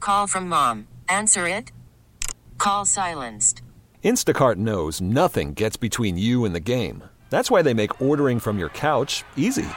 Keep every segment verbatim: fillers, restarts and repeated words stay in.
Call from mom. Answer it. Call silenced. Instacart knows nothing gets between you and the game. That's why they make ordering from your couch easy.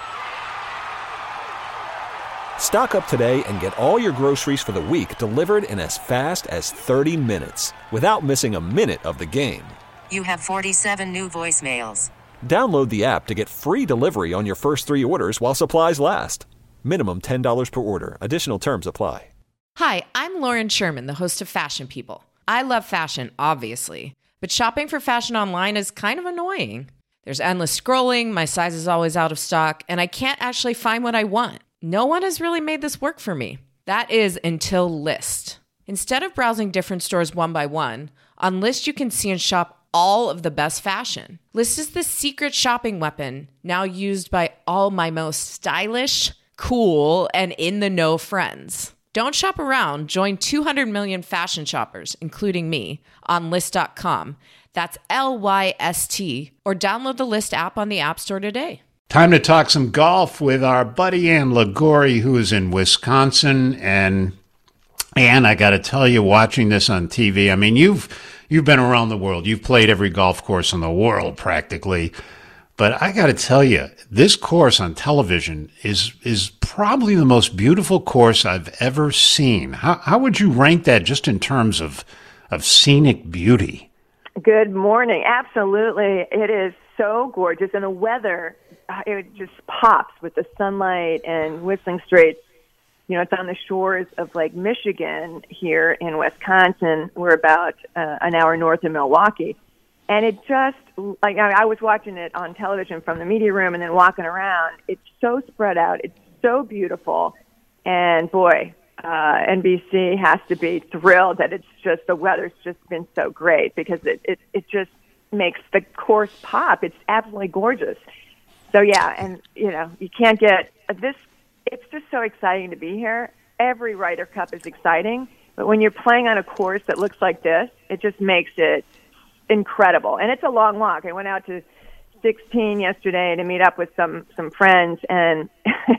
Stock up today and get all your groceries for the week delivered in as fast as thirty minutes without missing a minute of the game. You have forty-seven new voicemails. Download the app to get free delivery on your first three orders while supplies last. Minimum ten dollars per order. Additional terms apply. Hi, I'm Lauren Sherman, the host of Fashion People. I love fashion, obviously, but shopping for fashion online is kind of annoying. There's endless scrolling, my size is always out of stock, and I can't actually find what I want. No one has really made this work for me. That is until Lyst. Instead of browsing different stores one by one, on Lyst you can see and shop all of the best fashion. Lyst is the secret shopping weapon now used by all my most stylish, cool, and in-the-know friends. Don't shop around. Join two hundred million fashion shoppers, including me, on Lyst dot com. That's L Y S T, or download the Lyst app on the App Store today. Time to talk some golf with our buddy Ann Liguori, who is in Wisconsin. And Ann, I got to tell you, watching this on T V, I mean, you've you've been around the world. You've played every golf course in the world practically. But I got to tell you, this course on television is is probably the most beautiful course I've ever seen. How how would you rank that just in terms of of scenic beauty? Good morning. Absolutely. It is so gorgeous. And the weather, it just pops with the sunlight and Whistling Straits. You know, it's on the shores of Lake Michigan here in Wisconsin. We're about uh, an hour north of Milwaukee. And it just, like, I was watching it on television from the media room and then walking around. It's so spread out. It's so beautiful. And, boy, uh, N B C has to be thrilled that it's just, the weather's just been so great because it, it, it just makes the course pop. It's absolutely gorgeous. So, yeah, and, you know, you can't get this. It's just so exciting to be here. Every Ryder Cup is exciting. But when you're playing on a course that looks like this, it just makes it incredible. And it's a long walk. I went out to sixteen yesterday to meet up with some some friends, and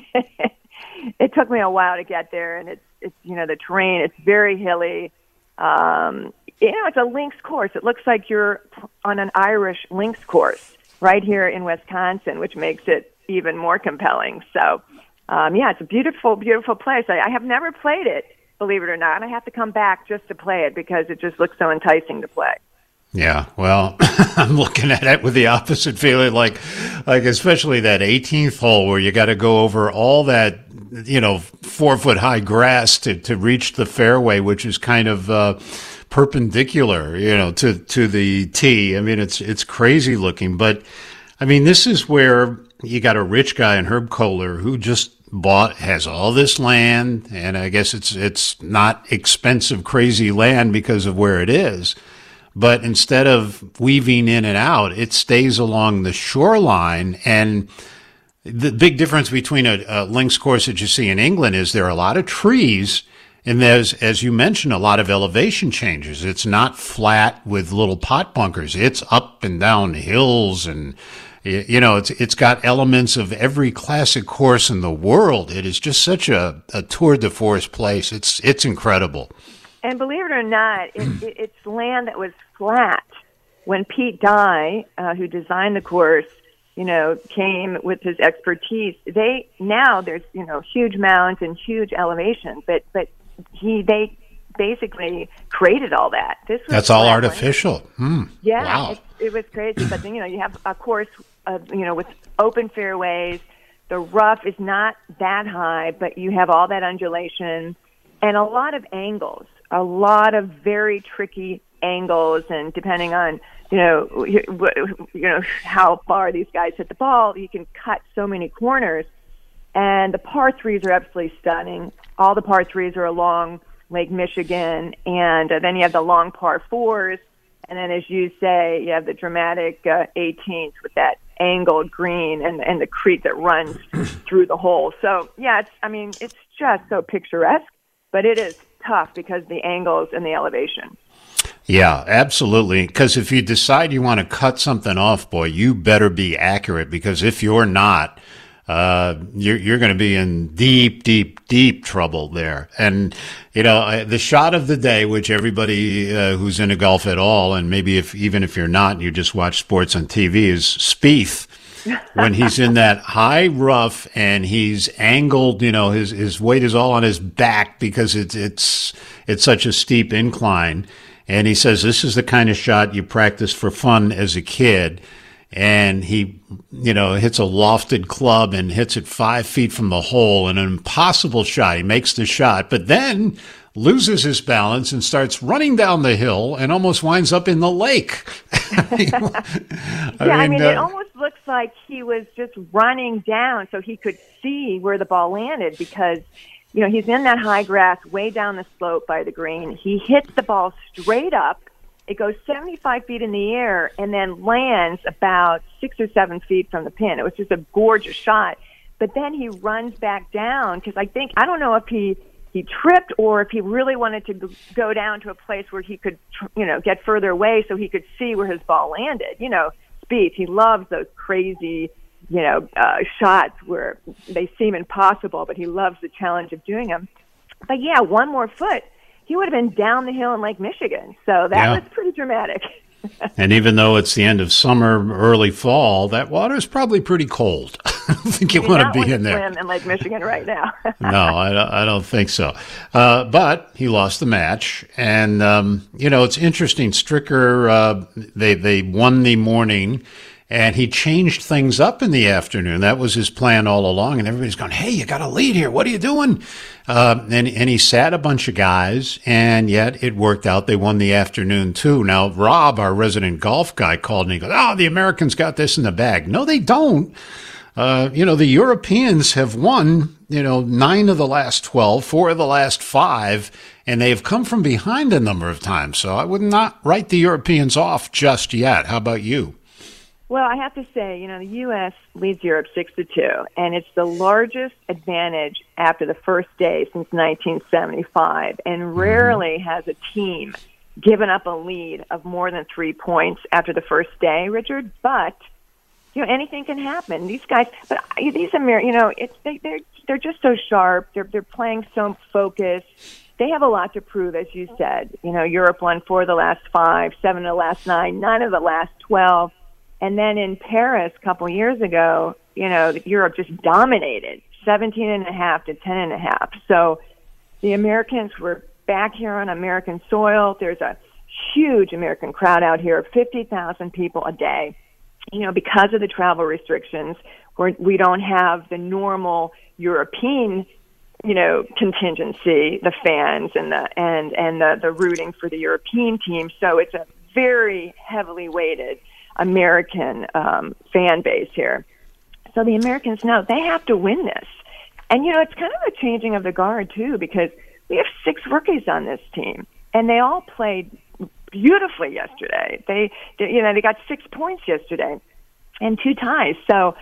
it took me a while to get there. And it's it's you know the terrain, it's very hilly. Um, you know, it's a links course. It looks like you're on an Irish links course right here in Wisconsin, which makes it even more compelling. So, um, yeah, it's a beautiful, beautiful place. I, I have never played it, believe it or not, and I have to come back just to play it because it just looks so enticing to play. Yeah, well, I'm looking at it with the opposite feeling, like, like especially that eighteenth hole where you got to go over all that, you know, four foot high grass to, to reach the fairway, which is kind of uh, perpendicular, you know, to, to the tee. I mean, it's it's crazy looking, but I mean, this is where you got a rich guy in Herb Kohler who just bought, has all this land, and I guess it's it's not expensive, crazy land because of where it is. But instead of weaving in and out, it stays along the shoreline. And the big difference between a, a links course that you see in England is there are a lot of trees, and there's, as you mentioned, a lot of elevation changes. It's not flat with little pot bunkers. It's up and down hills, and you know, it's it's got elements of every classic course in the world. It is just such a, a tour de force place. It's it's incredible. And believe it or not, it, it, it's land that was flat. When Pete Dye, uh, who designed the course, you know, came with his expertise, they now there's you know huge mounds and huge elevations, but but he they basically created all that. This was that's all artificial. Hmm. Yeah, wow. it, it was crazy. But then you know you have a course of you know with open fairways. The rough is not that high, but you have all that undulation and a lot of angles. A lot of very tricky angles, and depending on you know you, you know how far these guys hit the ball, you can cut so many corners. And the par threes are absolutely stunning. All the par threes are along Lake Michigan, and uh, then you have the long par fours, and then as you say, you have the dramatic uh, eighteens with that angled green and and the creek that runs through the hole. So yeah, it's I mean it's just so picturesque, but it is tough because of the angles and the elevation. Yeah, absolutely. Because if you decide you want to cut something off, boy, you better be accurate, because if you're not, uh, you're, you're going to be in deep, deep, deep trouble there. And, you know, the shot of the day, which everybody uh, who's into golf at all, and maybe if even if you're not and you just watch sports on T V, is Spieth. When he's in that high rough and he's angled, you know, his, his weight is all on his back because it's, it's, it's such a steep incline. And he says, this is the kind of shot you practice for fun as a kid. And he, you know, hits a lofted club and hits it five feet from the hole, an impossible shot. He makes the shot, but then loses his balance and starts running down the hill and almost winds up in the lake. I mean, yeah, I mean, uh, it almost looks like he was just running down so he could see where the ball landed because, you know, he's in that high grass way down the slope by the green. He hits the ball straight up. It goes seventy-five feet in the air and then lands about six or seven feet from the pin. It was just a gorgeous shot. But then he runs back down because I think, I don't know if he, he tripped or if he really wanted to go down to a place where he could, you know, get further away so he could see where his ball landed. You know, Spieth, he loves those crazy, you know, uh, shots where they seem impossible, but he loves the challenge of doing them. But yeah, one more foot, he would have been down the hill in Lake Michigan. So that yeah. was pretty dramatic. And even though it's the end of summer, early fall, that water is probably pretty cold. I don't think you, you want to be in there. Swim in Lake Michigan right now. No, I don't, I don't think so. Uh, but he lost the match, and um, you know it's interesting. Stricker, uh, they they won the morning, and he changed things up in the afternoon. That was his plan all along. And everybody's going, "Hey, you got a lead here. What are you doing?" Uh, and and he sat a bunch of guys, and yet it worked out. They won the afternoon too. Now Rob, our resident golf guy, called and he goes, "Oh, the Americans got this in the bag." No, they don't. Uh, you know, the Europeans have won, you know, nine of the last twelve, four of the last five, and they have come from behind a number of times. So I would not write the Europeans off just yet. How about you? Well, I have to say, you know, the U S leads Europe six to two, and it's the largest advantage after the first day since nineteen seventy-five, and rarely mm-hmm. has a team given up a lead of more than three points after the first day, Richard, but you know, anything can happen. These guys, but these Amer, you know, it's they, they're they're just so sharp. They're they're playing so focused. They have a lot to prove, as you said. You know, Europe won four of the last five, seven of the last nine, nine of the last twelve, and then in Paris a couple years ago, you know, Europe just dominated, seventeen and a half to ten and a half. So the Americans were back here on American soil. There's a huge American crowd out here, fifty thousand people a day. You know, because of the travel restrictions, we're, we don't have the normal European, you know, contingency, the fans and the and and the, the rooting for the European team. So it's a very heavily weighted American um, fan base here. So the Americans know they have to win this. And, you know, it's kind of a changing of the guard, too, because we have six rookies on this team, and they all played beautifully yesterday. They, they, you know, they got six points yesterday and two ties. So,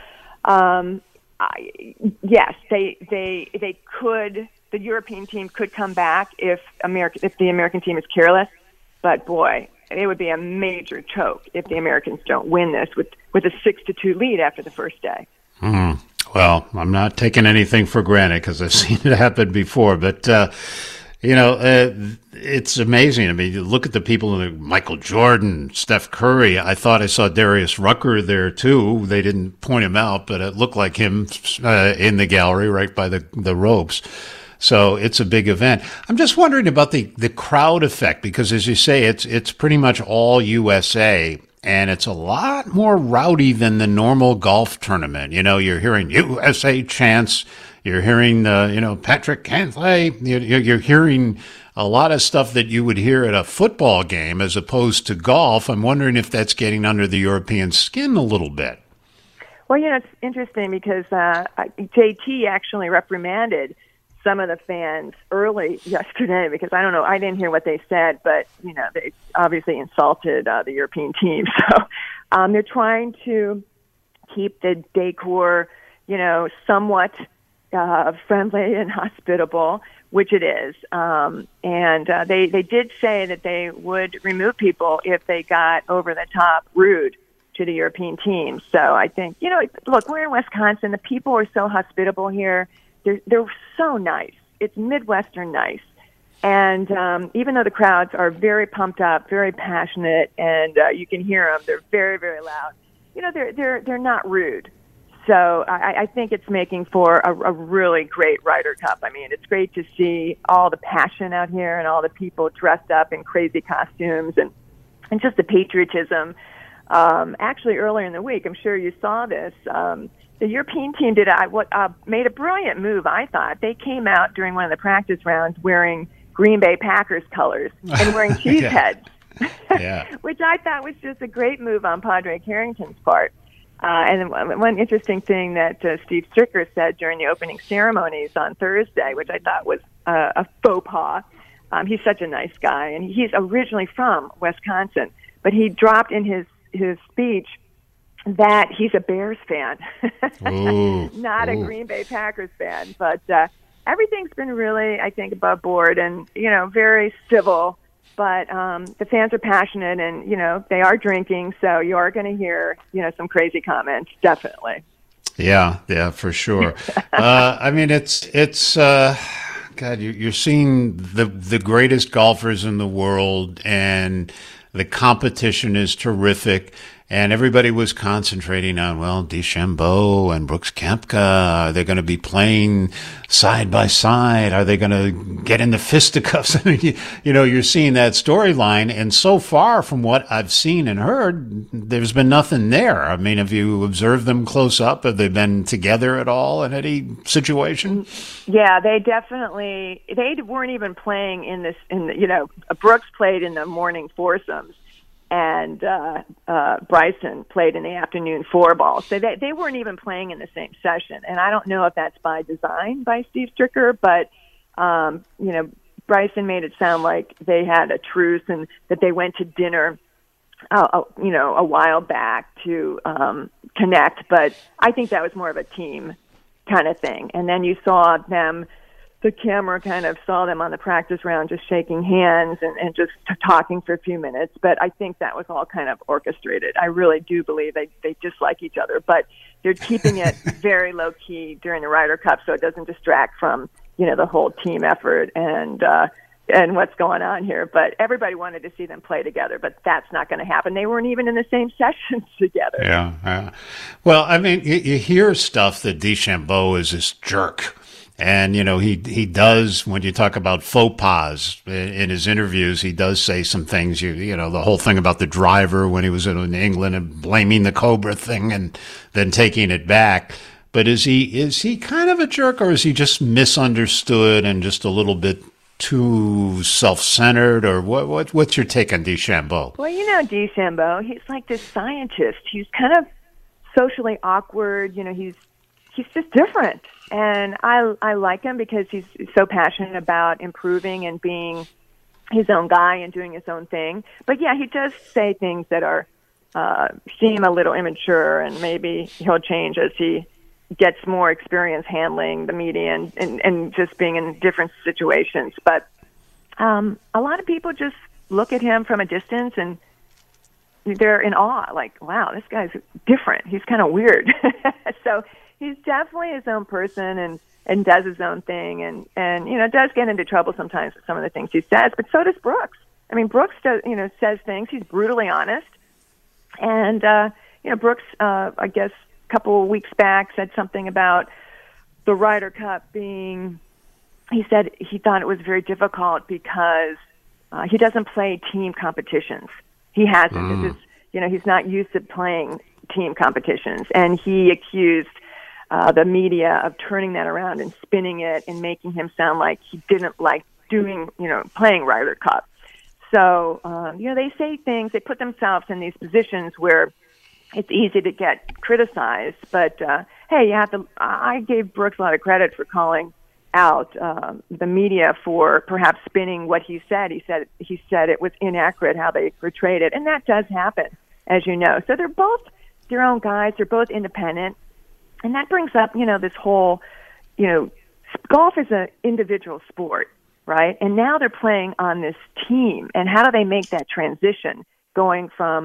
um, I, yes, they, they, they could. The European team could come back if America, if the American team is careless. But boy, it would be a major choke if the Americans don't win this with with a six to two lead after the first day. Mm. Well, I'm not taking anything for granted because I've seen it happen before, but. Uh, You know, uh, it's amazing. I mean, you look at the people, Michael Jordan, Steph Curry. I thought I saw Darius Rucker there, too. They didn't point him out, but it looked like him uh, in the gallery right by the, the ropes. So it's a big event. I'm just wondering about the, the crowd effect, because as you say, it's it's pretty much all U S A, and it's a lot more rowdy than the normal golf tournament. You know, you're hearing U S A chants. You're hearing, uh, you know, Patrick Cantlay. You're, you're hearing a lot of stuff that you would hear at a football game as opposed to golf. I'm wondering if that's getting under the European skin a little bit. Well, you know, it's interesting because uh, J T actually reprimanded some of the fans early yesterday because I don't know, I didn't hear what they said, but, you know, they obviously insulted uh, the European team. So um, they're trying to keep the decor, you know, somewhat Uh, friendly and hospitable, which it is. Um, and uh, they, they did say that they would remove people if they got over the top rude to the European team. So I think, you know, look, we're in Wisconsin. The people are so hospitable here. They're, they're so nice. It's Midwestern nice. And um, even though the crowds are very pumped up, very passionate, and uh, you can hear them, they're very, very loud. You know, they're they're they're not rude. So I, I think it's making for a, a really great Ryder Cup. I mean, it's great to see all the passion out here and all the people dressed up in crazy costumes and and just the patriotism. Um, actually, earlier in the week, I'm sure you saw this. Um, the European team did a, what uh, made a brilliant move. I thought they came out during one of the practice rounds wearing Green Bay Packers colors and wearing cheese yeah. heads, yeah. which I thought was just a great move on Padraig Harrington's part. Uh, and one interesting thing that uh, Steve Stricker said during the opening ceremonies on Thursday, which I thought was uh, a faux pas. Um, he's such a nice guy, and he's originally from Wisconsin, but he dropped in his, his speech that he's a Bears fan, Ooh, not ooh. a Green Bay Packers fan. But uh, everything's been really, I think, above board and, you know, very civil. But um, the fans are passionate, and, you know, they are drinking, so you are going to hear, you know, some crazy comments, definitely. Yeah, yeah, for sure. uh, I mean, it's, it's uh, God, you, you're seeing the, the greatest golfers in the world, and the competition is terrific. And everybody was concentrating on, well, DeChambeau and Brooks Koepka, are they going to be playing side by side? Are they going to get into fisticuffs? I mean, you, you know, you're seeing that storyline. And so far from what I've seen and heard, there's been nothing there. I mean, have you observed them close up? Have they been together at all in any situation? Yeah, they definitely, they weren't even playing in this, in the, you know, Brooks played in the morning foursomes. And uh, uh, Bryson played in the afternoon four ball. So they, they weren't even playing in the same session. And I don't know if that's by design by Steve Stricker, but, um, you know, Bryson made it sound like they had a truce and that they went to dinner, uh, uh, you know, a while back to um, connect. But I think that was more of a team kind of thing. And then you saw them, the camera kind of saw them on the practice round just shaking hands and, and just t- talking for a few minutes. But I think that was all kind of orchestrated. I really do believe they, they dislike each other, but they're keeping it very low key during the Ryder Cup so it doesn't distract from, you know, the whole team effort and, uh, and what's going on here. But everybody wanted to see them play together, but that's not going to happen. They weren't even in the same sessions together. Yeah. yeah. Well, I mean, you, you hear stuff that DeChambeau is this jerk. And, you know, he, he does, when you talk about faux pas in, in his interviews, he does say some things, you, you know, the whole thing about the driver when he was in England and blaming the Cobra thing and then taking it back. But is he, is he kind of a jerk, or is he just misunderstood and just a little bit too self-centered, or what, what what's your take on DeChambeau? Well, you know, DeChambeau, he's like this scientist. He's kind of socially awkward. You know, he's, he's just different. And I I like him because he's so passionate about improving and being his own guy and doing his own thing. But yeah, he does say things that are uh, seem a little immature, and maybe he'll change as he gets more experience handling the media and, and, and just being in different situations. But um, a lot of people just look at him from a distance and they're in awe, like, wow, this guy's different. He's kind of weird. So he's definitely his own person and, and does his own thing and, and, you know, does get into trouble sometimes with some of the things he says, but so does Brooks. I mean, Brooks does, you know, says things. He's brutally honest. And, uh, you know, Brooks, uh, I guess a couple of weeks back said something about the Ryder Cup being, he said he thought it was very difficult because uh, he doesn't play team competitions. He hasn't. Mm. This is, you know, he's not used to playing team competitions. And he accused Uh, the media of turning that around and spinning it and making him sound like he didn't like doing, you know, playing Ryder Cup. So, um, you know, they say things, they put themselves in these positions where it's easy to get criticized. But, uh, hey, you have to, I gave Brooks a lot of credit for calling out uh, the media for perhaps spinning what he said. He said, he said it was inaccurate how they portrayed it. And that does happen, as you know. So they're both their own guys. They're both independent. And that brings up, you know, this whole, you know, golf is an individual sport, right? And now they're playing on this team. And how do they make that transition going from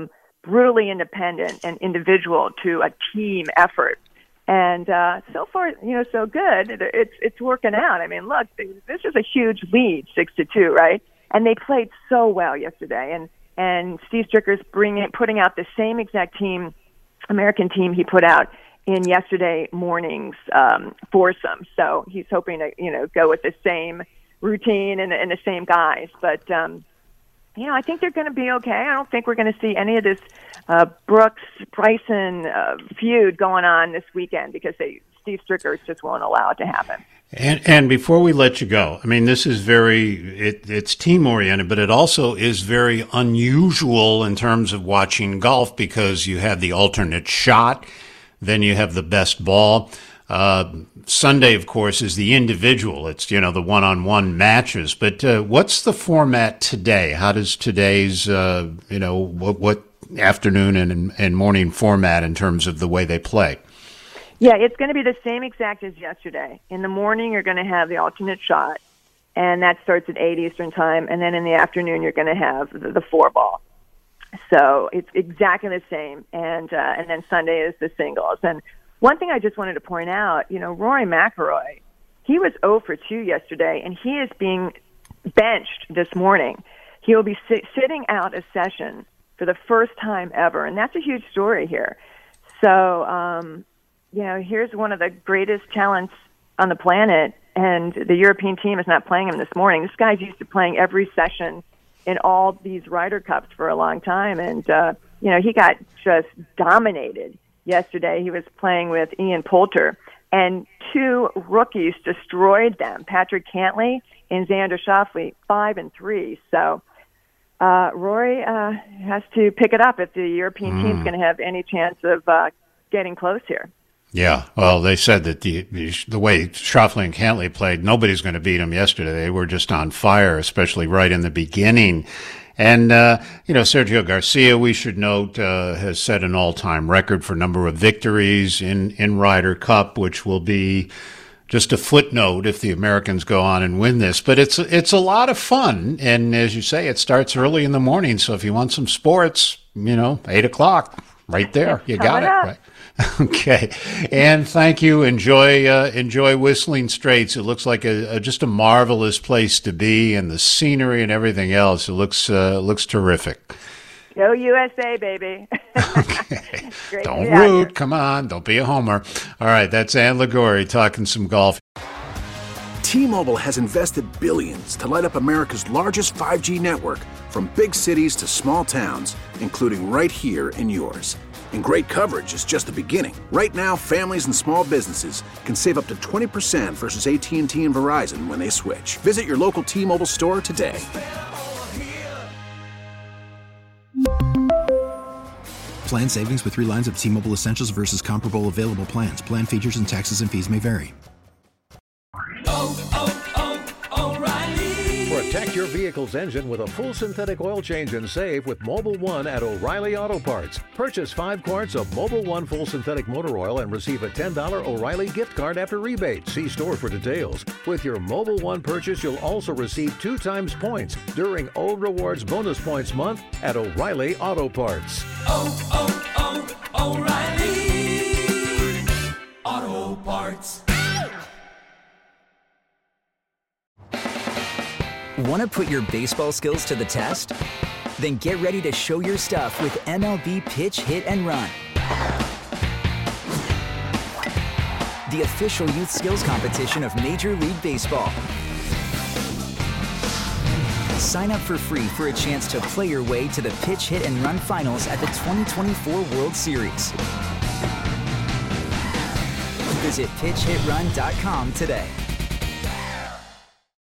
brutally independent and individual to a team effort. And uh, so far, you know, so good. It's it's working out. I mean, look, this is a huge lead, six to two, right? And they played so well yesterday. And and Steve Stricker's bringing putting out the same exact team, American team he put out in yesterday morning's um, foursome. So he's hoping to, you know, go with the same routine and, and the same guys. But um, you know, I think they're going to be okay. I don't think we're going to see any of this uh, Brooks-Bryson uh, feud going on this weekend because they, Steve Stricker just won't allow it to happen. And and before we let you go, I mean, this is very, it, it's team-oriented, but it also is very unusual in terms of watching golf because you have the alternate shot, then you have the best ball. Uh, Sunday, of course, is the individual. It's, you know, the one-on-one matches. But uh, what's the format today? How does today's, uh, you know, what, what afternoon and, and morning format in terms of the way they play? Yeah, it's going to be the same exact as yesterday. In the morning, you're going to have the alternate shot, and that starts at eight Eastern time. And then in the afternoon, you're going to have the, the four ball. So it's exactly the same. And uh, and then Sunday is the singles. And one thing I just wanted to point out, you know, Rory McIlroy, he was zero for two yesterday, and he is being benched this morning. He will be sit- sitting out a session for the first time ever, and that's a huge story here. So, um, you know, here's one of the greatest talents on the planet, and the European team is not playing him this morning. This guy's used to playing every session in all these Ryder Cups for a long time, and, uh, you know, he got just dominated yesterday. He was playing with Ian Poulter, and two rookies destroyed them, Patrick Cantlay and Xander Schauffele, five and three. So uh, Rory uh, has to pick it up if the European mm. team's going to have any chance of uh, getting close here. Yeah, well, they said that the the way Schauffele and Cantlay played, nobody's going to beat them yesterday. They were just on fire, especially right in the beginning. And, uh, you know, Sergio Garcia, we should note, uh, has set an all-time record for number of victories in, in Ryder Cup, which will be just a footnote if the Americans go on and win this. But it's, it's a lot of fun. And as you say, it starts early in the morning. So if you want some sports, you know, eight o'clock, right there. You got it, right? Okay. And thank you. Enjoy, uh, enjoy Whistling Straits. It looks like a, a, just a marvelous place to be, and the scenery and everything else. It looks, uh, looks terrific. Go U S A, baby. Okay. Don't root. Come on. Don't be a homer. All right. That's Ann Liguori talking some golf. T-Mobile has invested billions to light up America's largest five G network, from big cities to small towns, including right here in yours. And great coverage is just the beginning. Right now, families and small businesses can save up to twenty percent versus A T and T and Verizon when they switch. Visit your local T-Mobile store today. Plan savings with three lines of T-Mobile Essentials versus comparable available plans. Plan features and taxes and fees may vary. Oh, oh, oh, O'Reilly. Protect your vehicle's engine with a full synthetic oil change and save with Mobil one at O'Reilly Auto Parts. Purchase five quarts of Mobil one full synthetic motor oil and receive a ten dollars O'Reilly gift card after rebate. See store for details. With your Mobil one purchase, you'll also receive two times points during O Rewards Bonus Points Month at O'Reilly Auto Parts. Oh, oh, oh, O'Reilly Auto Parts. Want to put your baseball skills to the test? Then get ready to show your stuff with M L B Pitch, Hit, and Run. The official youth skills competition of Major League Baseball. Sign up for free for a chance to play your way to the Pitch, Hit, and Run finals at the twenty twenty-four World Series. Visit pitch hit run dot com today.